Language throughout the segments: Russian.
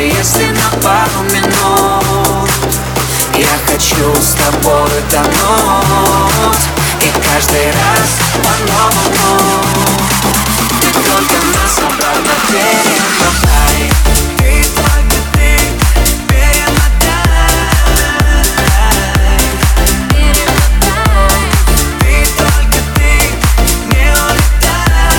если на пару минут я хочу с тобой тонуть, и каждый раз по-новому. Ты только нас обратно перемотай. Ты только ты перемотай. Ты только ты не улетай.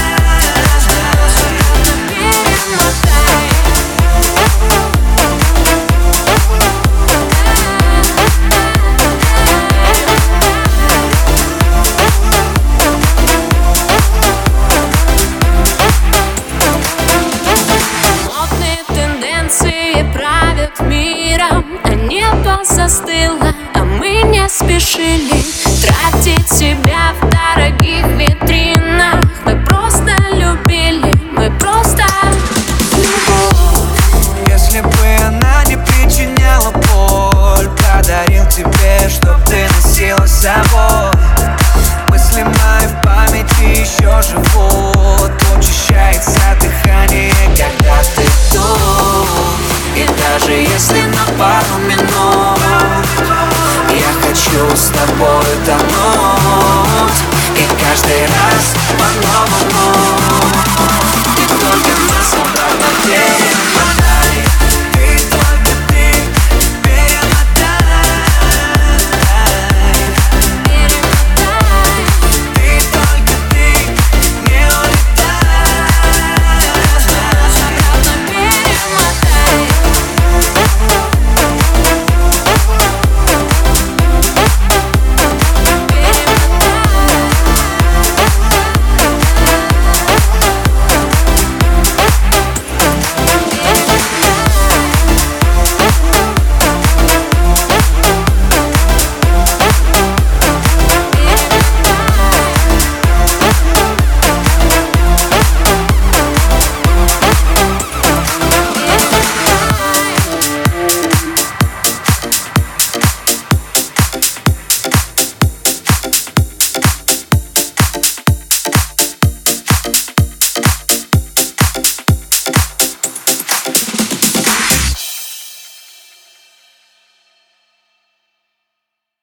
Модные тенденции правят миром, а небо застыло, а мы не спешили тратить себя в дорогих витринах. Мы просто любили, мы просто любовь. Если бы она не причиняла боль, подарил тебе, чтоб ты носила с собой. Мысли мои в памяти еще живут, учащается дыхание, когда ты тут. И даже если на пару минут я хочу с тобой тонуть, и каждый раз по-новому.